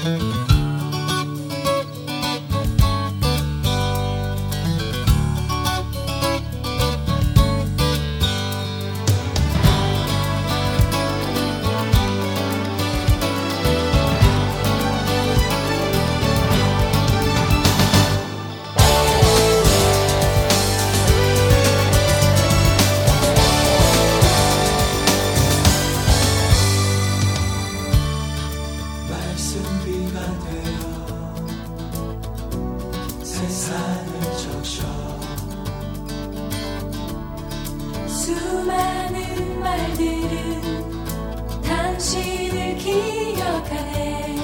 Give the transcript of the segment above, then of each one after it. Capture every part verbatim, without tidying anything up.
수많은 말들은 당신을 기억하네.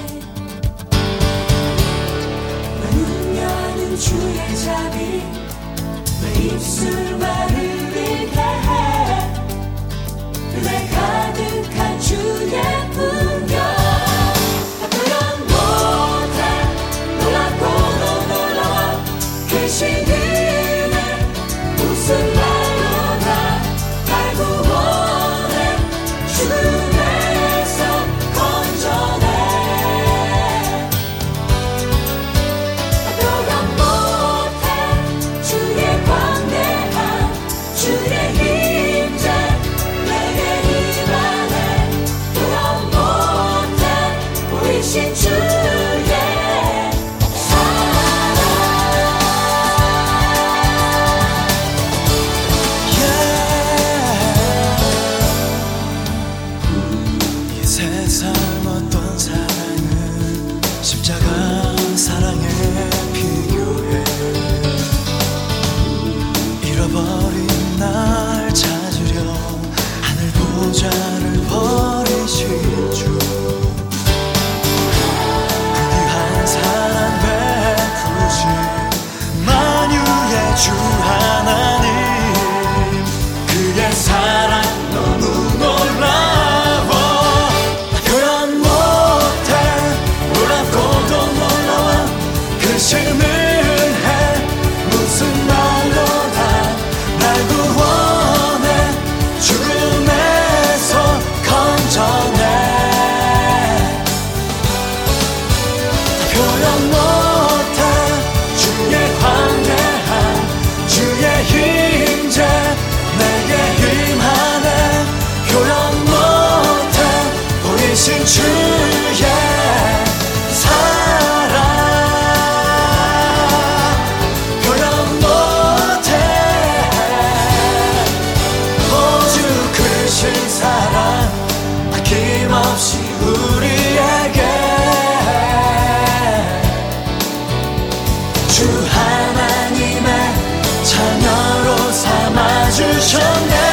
문 여는 주의 자비 내 입술만 흘리게 해. 내 가득한 주의 풍경 표현 못해. 놀랍고 너 놀라워 그 시기에 무슨 말로 다 날 구원해. 죽음에서 건져내. 표현 못해 주의 광대한 주의 임재 내게 임하네. 표현 못해 보이신 주의 세상 어떤 사랑은 십자가 사랑에 비교해. 잃어버린 날 찾으려 하늘 보좌를 버리신 주. 그 귀한 사랑 베푸신 만유의 주 하나님. 그의 사랑 너무 놀라. 실은 해 무슨 말로 다 날 구원해. 죽음에서 건져내. 표현 못해 주의 광대한 주의 임재 내게 임하네. 표현 못해 보이신 주의 없이 우리에게 주 하나님의 자녀로 삼아주셨네.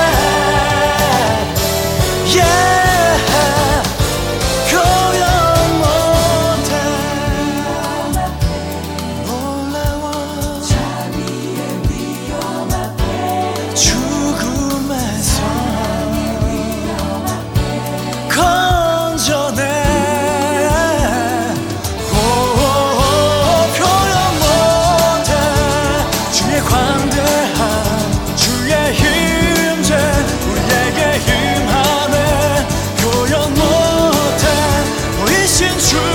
yeah. 표현 못해 놀라워 자비의 위험 앞에 죽음에서 건져내. 오, 표현 못해 주의 광대한 주의 임재 우리에게 임하네. 표현 못해 보이신 주